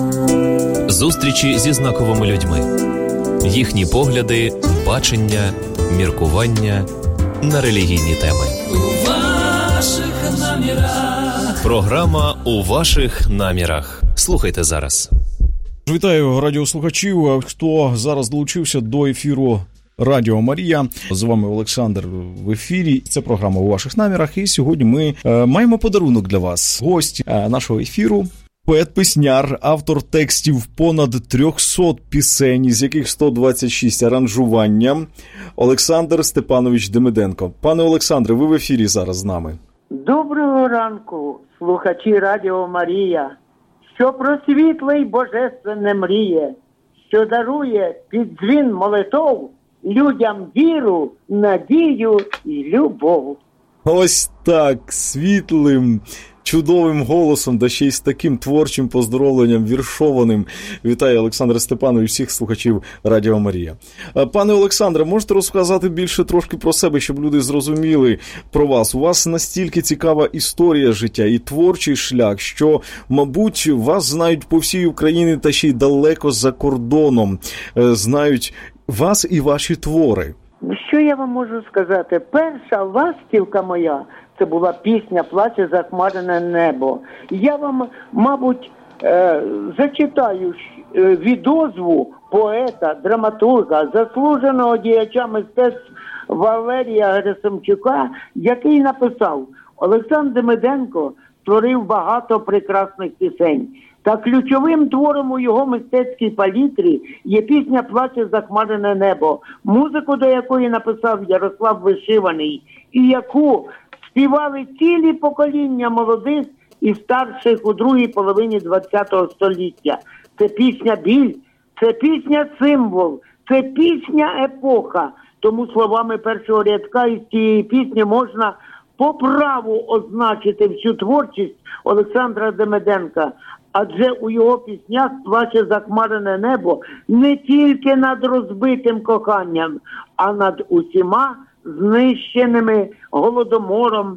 Зустрічі зі знаковими людьми. Їхні погляди, бачення, міркування на релігійні теми. У ваших намірах. Програма «У ваших намірах». Слухайте зараз. Вітаю радіослухачів, хто зараз долучився до ефіру Радіо Марія. З вами Олександр в ефірі. Це програма «У ваших намірах». І сьогодні ми маємо подарунок для вас. Гость нашого ефіру – поет-пісняр, автор текстів понад 300 пісень, з яких 126 аранжування, Олександр Степанович Демиденко. Пане Олександре, ви в ефірі зараз з нами. Доброго ранку, слухачі Радіо Марія, що про світле й божественне мріє, що дарує під дзвін молитов людям віру, надію і любов. Ось так, світлим, чудовим голосом, да ще й з таким творчим поздоровленням, віршованим. Вітаю, Олександр Степанович, всіх слухачів Радіо Марія. Пане Олександре, можете розказати більше трошки про себе, щоб люди зрозуміли про вас? У вас настільки цікава історія життя і творчий шлях, що, мабуть, вас знають по всій Україні та ще й далеко за кордоном. Знають вас і ваші твори. Що я вам можу сказати? Перша ластівка моя – це була пісня «Плаче захмарене небо». Я вам, мабуть, зачитаю відозву поета, драматурга, заслуженого діяча мистецтв Валерія Герасимчука, який написав: «Олександр Демиденко створив багато прекрасних пісень. Та ключовим твором у його мистецькій палітрі є пісня «Плаче захмарене небо», музику до якої написав Ярослав Вишиваний, і яку співали цілі покоління молодих і старших у другій половині ХХ століття. Це пісня «Біль», це пісня «Символ», це пісня «Епоха». Тому словами першого рядка із цієї пісні можна по праву означити всю творчість Олександра Демиденка. Адже у його піснях плаче захмарене небо не тільки над розбитим коханням, а над усіма знищеними голодомором,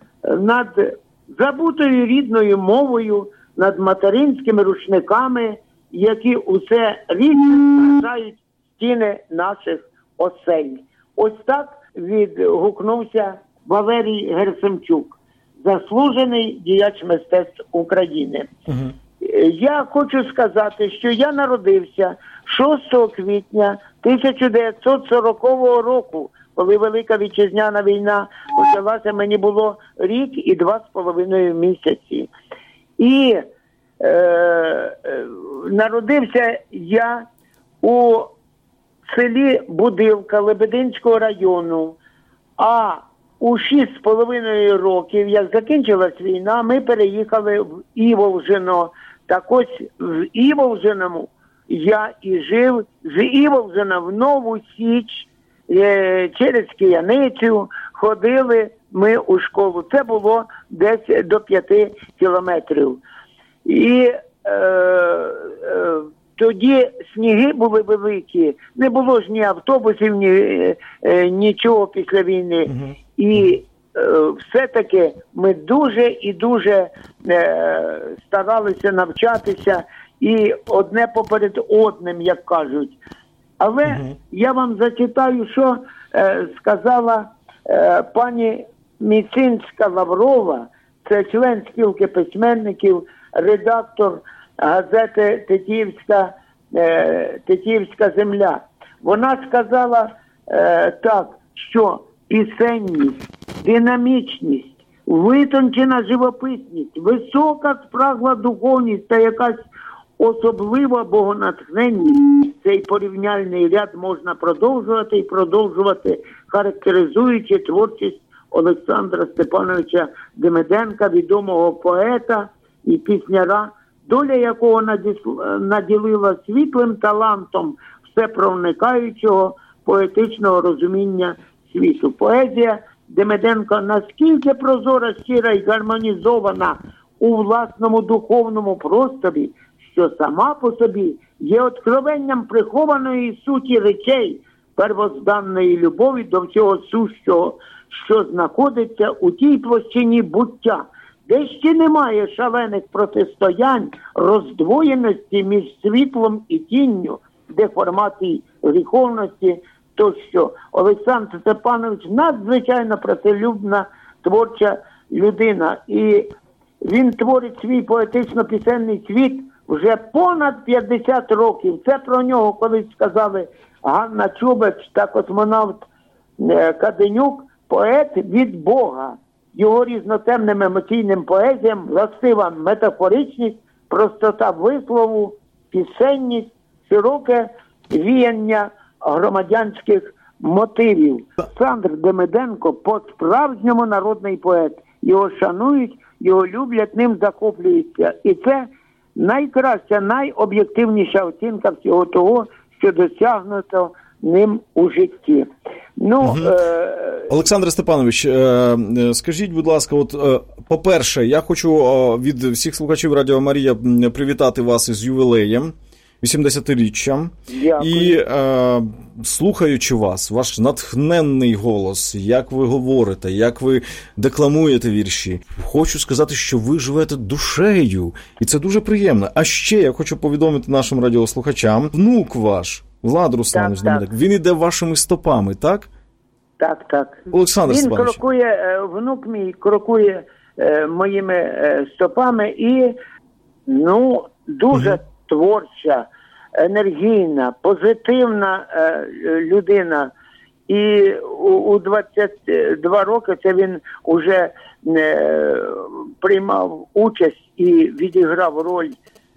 над забутою рідною мовою, над материнськими рушниками, які усе рідше страждають стіни наших осель. Ось так відгукнувся Валерій Герасимчук, заслужений діяч мистецтв України. Я хочу сказати, що я народився 6 квітня 1940 року, коли Велика Вітчизняна війна почалася, мені було рік і 2,5 місяці. І народився я у селі Будилка Лебединського району, а у 6,5 років, як закінчилась війна, ми переїхали в Іволжино. Так ось в Іволжиному я і жив, з Іволжина в Нову Січ, через Кияницю ходили ми у школу. Це було десь до 5 кілометрів. І тоді сніги були великі, не було ж ні автобусів, нічого після війни. І все-таки ми дуже і дуже старалися навчатися і одне поперед одним, як кажуть. Але я вам зачитаю, що сказала пані Міцинська-Лаврова, це член спілки письменників, редактор газети «Тетіївська земля». Вона сказала так, що пісенність, динамічність, витончена живописність, висока спрагла духовність та якась особлива богонатхненність. Цей порівняльний ряд можна продовжувати і продовжувати, характеризуючи творчість Олександра Степановича Демиденка, відомого поета і пісняра, доля якого наділила світлим талантом всепроникаючого поетичного розуміння світу. Поезія Демиденка наскільки прозора, щира і гармонізована у власному духовному просторі, що сама по собі є откровенням прихованої суті речей, первозданної любові до всього сущого, що знаходиться у тій площині буття. де ще немає шалених протистоянь, роздвоєності між світлом і тінню, деформації гріховності тощо. Олександр Степанович надзвичайно працелюбна творча людина. І він творить свій поетично-пісенний світ вже понад 50 років. Це про нього колись сказали Ганна Чубач та космонавт Каденюк, поет від Бога. Його різнотемним емоційним поезіям властива метафоричність, простота вислову, пісенність, широке віяння громадянських мотивів. Олександр Демиденко по-справжньому народний поет. Його шанують, його люблять, ним захоплюються. І це найкраща, найоб'єктивніша оцінка всього того, що досягнуто ним у житті. Олександр Степанович, скажіть, будь ласка, по-перше, я хочу від всіх слухачів Радіо Марія привітати вас із ювілеєм, 80-річчям. Дякую. І слухаючи вас, ваш натхненний голос, як ви говорите, як ви декламуєте вірші, хочу сказати, що ви живете душею, і це дуже приємно. А ще я хочу повідомити нашим радіослухачам, внук ваш, Влад Русланович Демиденко, він іде вашими стопами, так? Так. Олександр Він Степанович. крокує, внук мій крокує моїми стопами і, дуже творча, енергійна, позитивна людина. І у 22 роки це він уже приймав участь і відіграв роль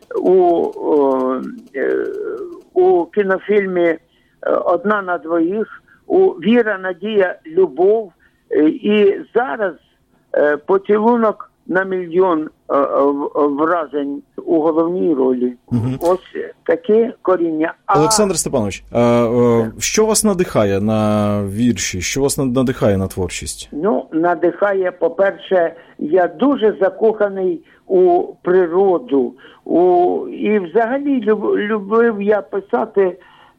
у кінофільмі «Одна на двоїх», у «Віра, надія, любов». І зараз «Поцілунок на мільйон вражень» у головній ролі. Ось таке коріння. Олександр Степанович, що вас надихає на вірші? Що вас надихає на творчість? Надихає, по-перше, я дуже закоханий у природу. І взагалі любив я писати,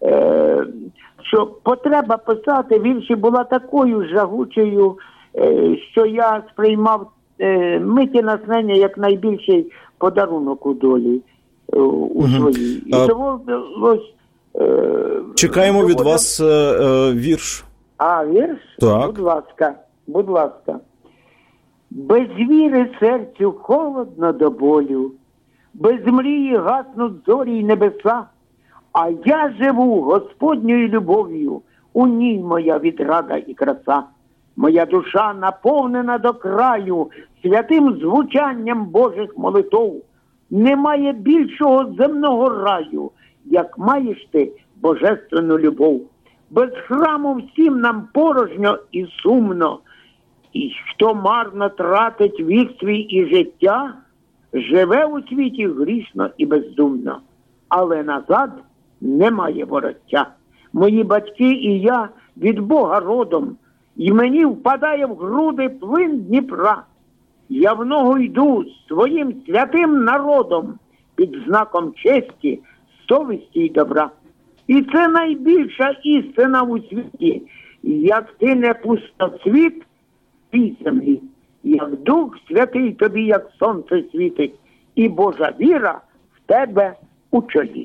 що потреба писати вірші була такою жагучою, що я сприймав миті натхнення як найбільший подарунок у долі у своїй. І довелось... Чекаємо від вас вірш. Вірш? Так. Будь ласка. Без віри серцю холодно до болю, без мрії гаснуть зорі й небеса, а я живу Господньою любов'ю, у ній моя відрада і краса. Моя душа наповнена до краю святим звучанням Божих молитов. Немає більшого земного раю, як маєш ти божественну любов. Без храму всім нам порожньо і сумно, і хто марно тратить вік свій і життя, живе у світі грішно і бездумно, але назад немає вороття. Мої батьки і я від Бога родом, і мені впадає в груди плин Дніпра. Я в ногу йду своїм святим народом під знаком честі, совісті й добра. І це найбільша істина у світі, як ти не пустоцвіт твій землі, як Дух Святий тобі, як сонце світить, і Божа віра в тебе у чолі.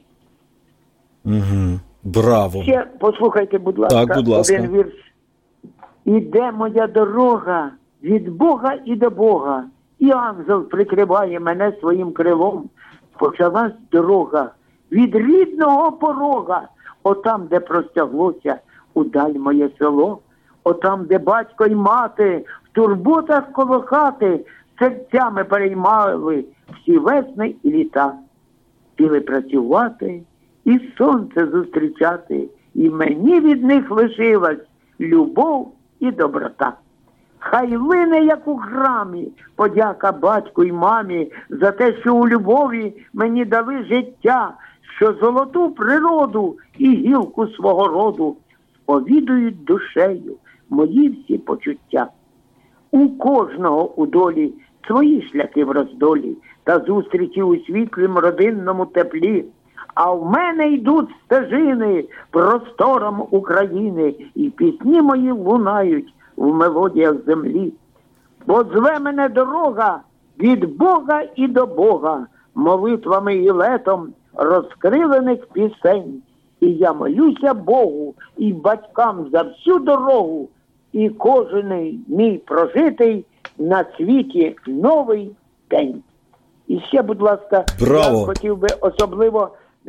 Браво. Ще послухайте, будь ласка, так, будь ласка. Один вірш. Іде моя дорога від Бога і до Бога, і ангел прикриває мене своїм крилом. Почалась дорога від рідного порога, отам, де простяглося удаль моє село, отам, де батько й мати в турботах коло хати серцями переймали всі весни і літа. Піли працювати і сонце зустрічати, і мені від них лишилась любов і доброта. Хай лине, як у храмі, подяка батьку й мамі за те, що у любові мені дали життя, що золоту природу і гілку свого роду сповідують душею мої всі почуття. У кожного у долі свої шляхи в роздолі та зустрічі у світлім родинному теплі. А в мене йдуть стежини простором України, і пісні мої лунають в мелодіях землі. Бо зве мене дорога від Бога і до Бога, молитвами і летом розкрилених пісень. І я молюся Богу і батькам за всю дорогу, і кожен мій прожитий на світі новий день. І ще, будь ласка, Браво. я хотів би особливо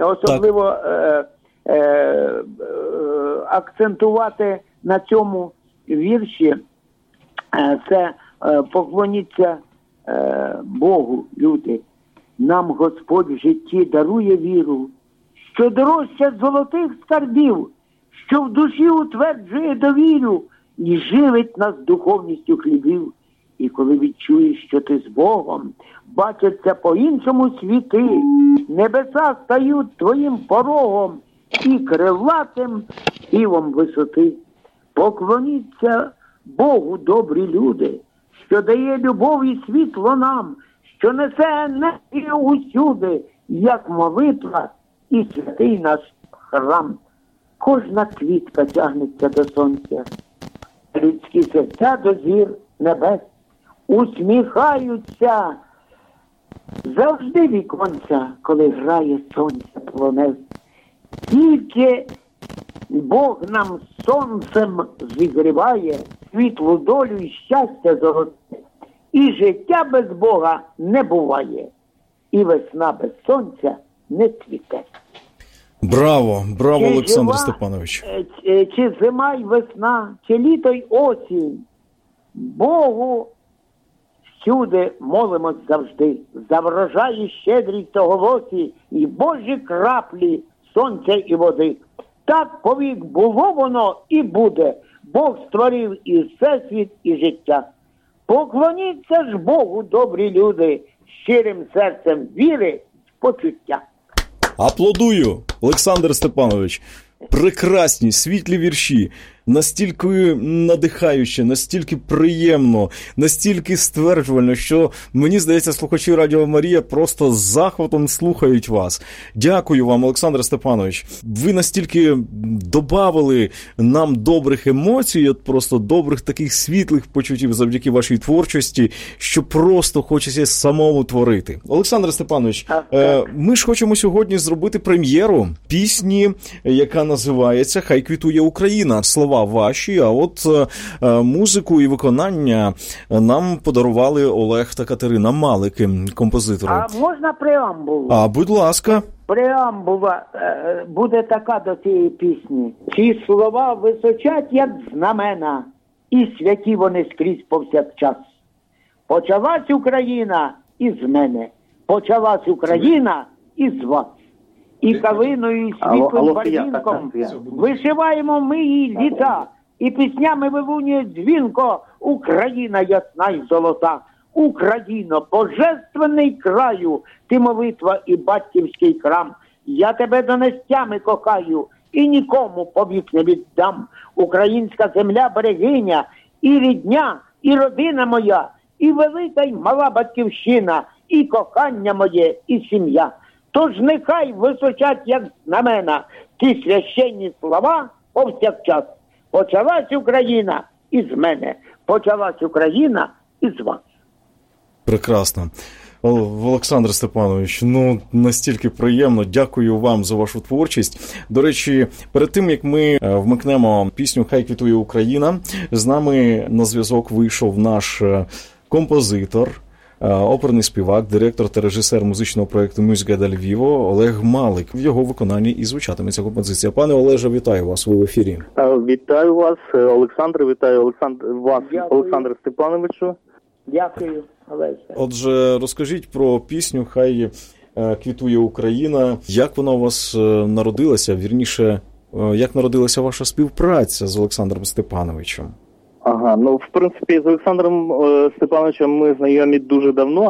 акцентувати на цьому вірші. Це поклоніться Богу, люди. Нам Господь в житті дарує віру, що дорожче золотих скарбів, що в душі утверджує довіру і живить нас духовністю хлібів. І коли відчуєш, що ти з Богом, бачаться по-іншому світи, небеса стають твоїм порогом і крилатим співом висоти. Поклоніться Богу, добрі люди, що дає любов і світло нам, що несе енергію усюди, як молитва і святий наш храм. Кожна квітка тягнеться до сонця, людські серця до зір небес, усміхаються завжди віконця, коли грає сонце плонець. Тільки Бог нам сонцем зігріває світлу долю і щастя золоте. І життя без Бога не буває, і весна без сонця не цвіте. Браво, браво, Олександр Степанович. Чи зима й весна, чи літо й осінь, Богу всюди молимось завжди, за врожаї щедрість голосі і Божі краплі сонця і води. Так повік було воно і буде, Бог створив і всесвіт, і життя. Поклоніться ж Богу, добрі люди, щирим серцем віри, почуття. Аплодую, Олександр Степанович. Прекрасні, світлі вірші, настільки надихаюче, настільки приємно, настільки стверджувально, що, мені здається, слухачі Радіо Марія просто з захватом слухають вас. Дякую вам, Олександр Степанович. Ви настільки добавили нам добрих емоцій, от просто добрих таких світлих почуттів завдяки вашій творчості, що просто хочеться самому творити. Олександр Степанович, ми ж хочемо сьогодні зробити прем'єру пісні, яка називається «Хай квітує Україна». Слова ваші, а от музику і виконання нам подарували Олег та Катерина Малики, композитори. А можна преамбулу? Будь ласка. Преамбула буде така до цієї пісні. Ці слова височать, як знамена, і святі вони скрізь повсякчас. Почалась Україна із мене, почалась Україна із вас. І калиною, і світлим барвінком вишиваємо ми її літа, і піснями вилунює дзвінко Україна ясна й золота. Україно, божественний краю, ти молитва і батьківський крам. Я тебе донестями кохаю і нікому повік не віддам. Українська земля берегиня, і рідня, і родина моя, і велика й мала батьківщина, і кохання моє, і сім'я. Тож нехай височать, як знамена, ті священні слова повсякчас. Почалась Україна із мене, почалась Україна із вас. Прекрасно. Олександр Степанович, настільки приємно, дякую вам за вашу творчість. До речі, перед тим, як ми вмикнемо пісню «Хай квітує Україна», з нами на зв'язок вийшов наш композитор, оперний співак, директор та режисер музичного проєкту «Мюзика да Львіво» Олег Малик. В його виконанні і звучатиме ця композиція. Пане Олеже, вітаю вас, ви в ефірі. Вітаю вас, Олександр, вітаю вас, Дякую. Олександр Степановичу. Дякую, Олеся. Отже, розкажіть про пісню «Хай квітує Україна». Як вона у вас народилася? Вірніше, як народилася ваша співпраця з Олександром Степановичем? В принципі, з Олександром Степановичем ми знайомі дуже давно.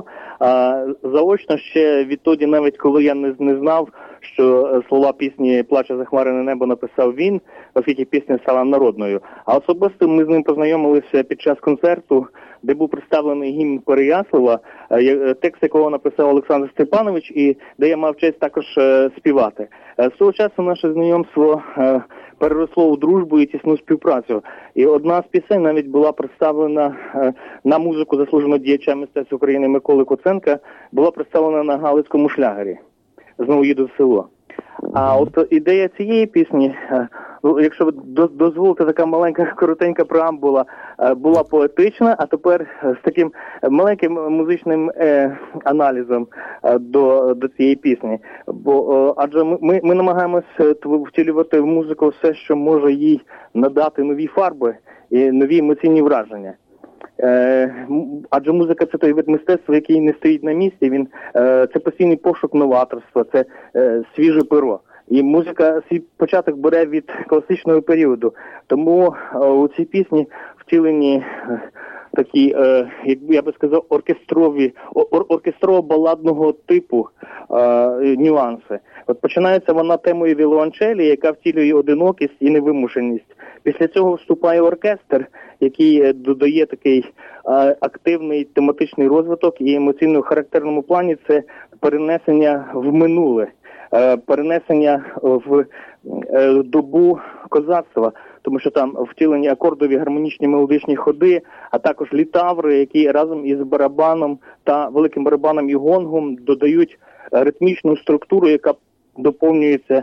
Заочно ще відтоді, навіть коли я не знав, що слова пісні «Плаче захмарене небо» написав він, оскільки пісня стала народною. А особисто ми з ним познайомилися під час концерту, де був представлений гімн Переяслава, текст якого написав Олександр Степанович, і де я мав честь також співати. З того часу наше знайомство переросло у дружбу і тісну співпрацю. І одна з пісень навіть була представлена на музику заслуженого діяча мистецтв України Миколи Коценка, була представлена на Галицькому шлягері «Знову їду в село». А от ідея цієї пісні, якщо ви дозволите, така маленька коротенька преамбула, була поетична, а тепер з таким маленьким музичним аналізом до цієї пісні. Адже ми намагаємось втілювати в музику все, що може їй надати нові фарби і нові емоційні враження. Адже музика – це той вид мистецтва, який не стоїть на місці, це постійний пошук новаторства, це свіже перо. І музика свій початок бере від класичного періоду. Тому у цій пісні втілені такі, я би сказав, оркестрово-баладного типу нюанси. От починається вона темою віолончелі, яка втілює одинокість і невимушеність. Після цього вступає оркестр, який додає такий активний тематичний розвиток, і емоційно характерному плані це перенесення в минуле, перенесення в добу козацтва, тому що там втілені акордові гармонічні мелодичні ходи, а також літаври, які разом із барабаном та великим барабаном і гонгом додають ритмічну структуру, яка доповнюється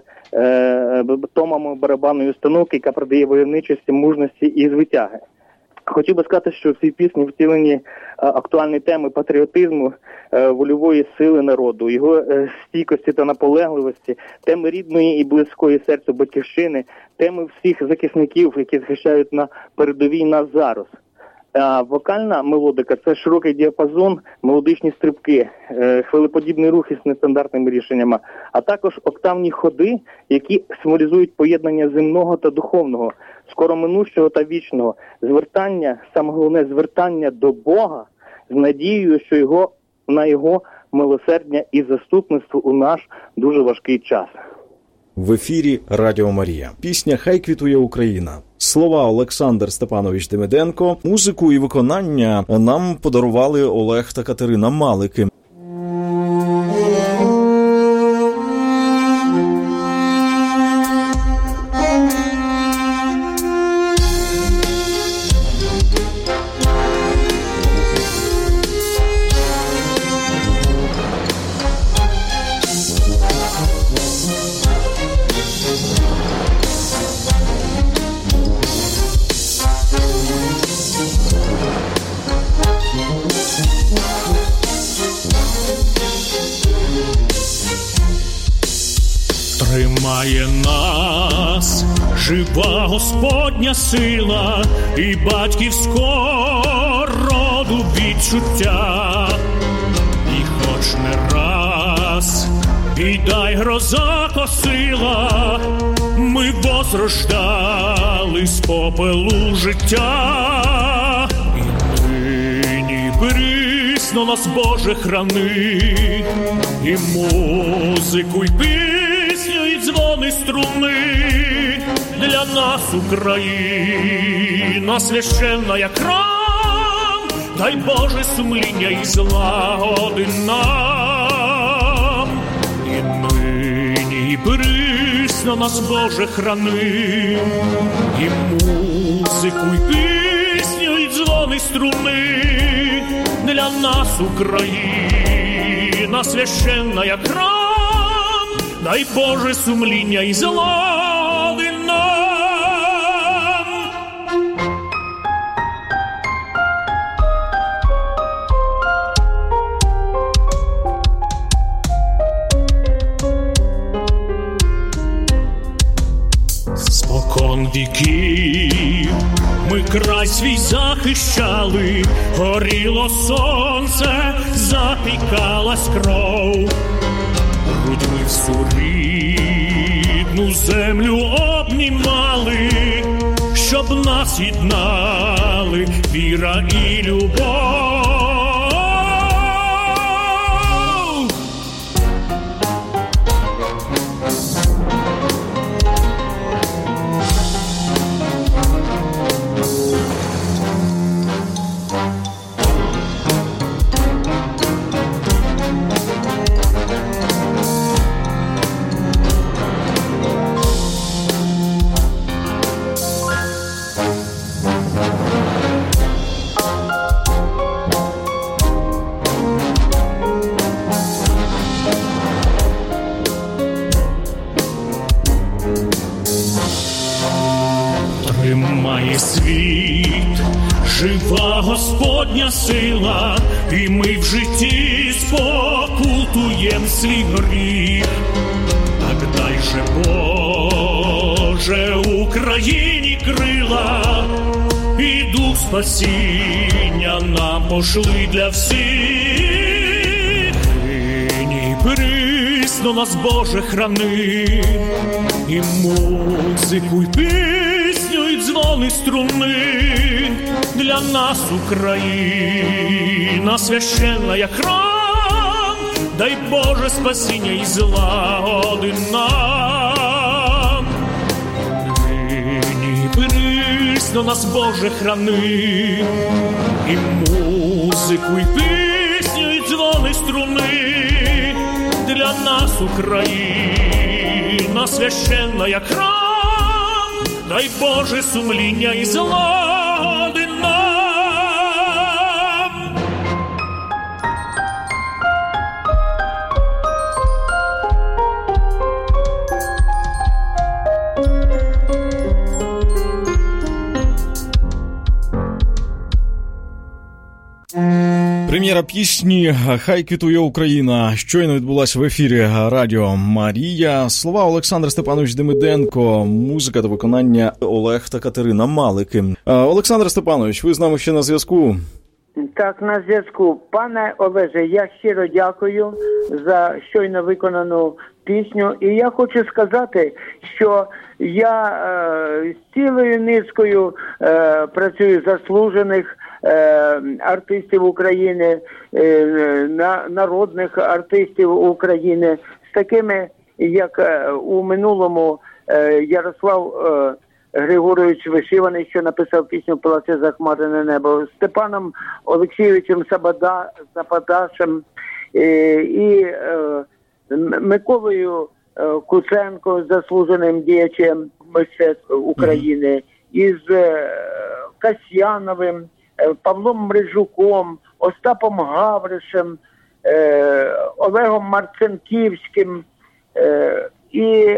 томами барабанної установки, яка придає войовничості, мужності і звитяги. Хотів би сказати, що в цій пісні втілені актуальні теми патріотизму, вольової сили народу, його стійкості та наполегливості, теми рідної і близької серцю батьківщини, теми всіх захисників, які захищають на передовій нас зараз. А вокальна мелодика – це широкий діапазон, мелодичні стрибки, хвилеподібний рух із нестандартними рішеннями, а також октавні ходи, які символізують поєднання земного та духовного, скороминущого та вічного, звертання, саме головне, звертання до Бога з надією, що на його милосердя і заступництво у наш дуже важкий час. В ефірі Радіо Марія. Пісня «Хай квітує Україна». Слова Олександр Степанович Демиденко. Музику і виконання нам подарували Олег та Катерина Малики. Тримає нас жива Господня сила і батьківського роду відчуття. І хоч не раз біда й гроза косила, ми возрождали з попелу життя. І нині присно нас Боже храни, і музику, і пісню, і дзвони струни. Для нас Україна священна, як храм, дай Боже сумління і злагоди нам. І нині присно нас Боже храни, і музику, і пісню, і дзвони струни. Для нас Україна священна, як храм, дай Боже сумління і злагоди нам. Спокон віків ми край свій захищали, горіло сонце, запікалась кров. Грудьми всю рідну землю обнімали, щоб нас єднали віра і любов. світ, жива Господня сила, і ми в житті спокутуєм свій гріх. Так дай же, Боже, Україні крила, і дух спасіння нам пошли для всіх. Нині присно нас, Боже, храни, і музику, і пісню, і дзвони струни. Для нас Україна священна, як храм, дай Боже спасіння і злагоди нам. Нині присно нас, Боже, храни, і музику, і пісню, і дзвони струни. Для нас Україна священна, як храм, дай Боже сумління і злагоди нам. Прем'єра пісні «Хай квітує Україна» щойно відбулася в ефірі Радіо Марія. Слова Олександр Степанович Демиденко, музика та виконання Олег та Катерина Малики. Олександр Степанович, ви з нами ще на зв'язку? Так, на зв'язку. Пане Олеже, я щиро дякую за щойно виконану пісню. І я хочу сказати, що я з цілою низкою працюю заслужених артистів України, народних артистів України, з такими, як у минулому Ярослав Григорович Вишиваний, що написав пісню «Плаче захмарене небо», Степаном Олексійовичем Западашем і Миколою Куценко, заслуженим діячем мистецтва України, із Касьяновим, Павлом Мрижуком, Остапом Гавришем, Олегом Марцинківським і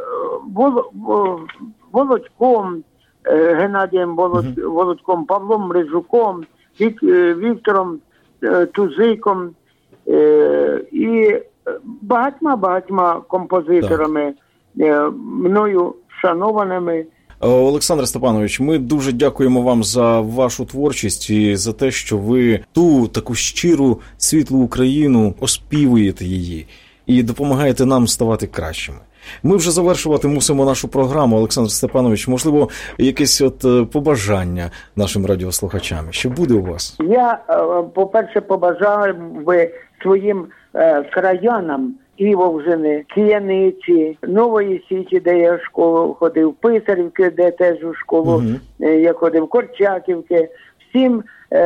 Володьком, Геннадієм Володьком, Павлом Мрижуком, Віктором Тузиком і багатьма композиторами, мною шанованими. Олександр Степанович, ми дуже дякуємо вам за вашу творчість і за те, що ви ту таку щиру, світлу Україну оспівуєте її і допомагаєте нам ставати кращими. Ми вже завершувати мусимо нашу програму. Олександр Степанович, можливо, якесь побажання нашим радіослухачам. Що буде у вас? Я, по-перше, побажав би своїм краянам Івовжини, Кияниці, Нової Січі, де я в школу ходив, Писарівки, де теж у школу я ходив, Корчаківки. Всім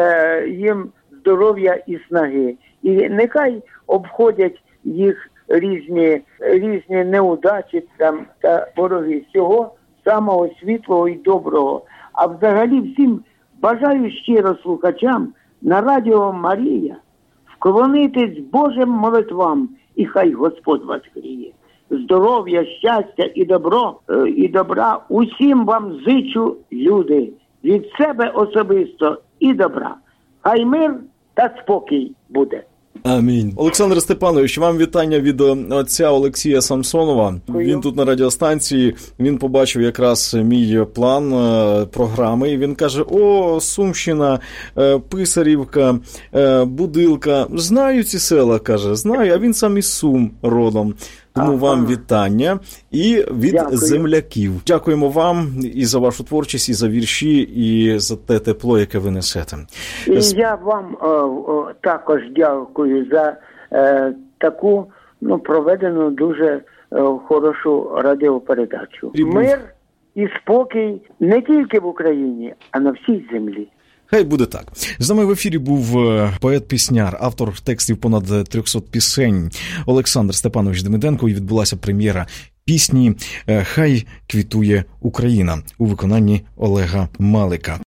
їм здоров'я і снаги. І нехай обходять їх різні неудачі там та вороги. Всього самого світлого і доброго. А взагалі всім бажаю щиро слухачам на Радіо Марія вклонитись Божим молитвам, і хай Господь вас гріє. Здоров'я, щастя і добра усім вам зичу, люди, від себе особисто і добра. Хай мир та спокій буде. Амінь. Олександр Степанович, вам вітання від отця Олексія Самсонова. Дякую. Він тут на радіостанції, він побачив якраз мій план програми, і він каже: о, Сумщина, Писарівка, Будилка, знаю ці села, каже, знаю, а він сам із Сум родом. Тому вам вітання і від земляків. Дякуємо вам і за вашу творчість, і за вірші, і за те тепло, яке ви несете. І я вам також дякую за таку проведену дуже хорошу радіопередачу. Мир і спокій не тільки в Україні, а на всій землі. Хай буде так. З нами в ефірі був поет-пісняр, автор текстів понад 300 пісень Олександр Степанович Демиденко, і відбулася прем'єра пісні «Хай квітує Україна» у виконанні Олега Малика.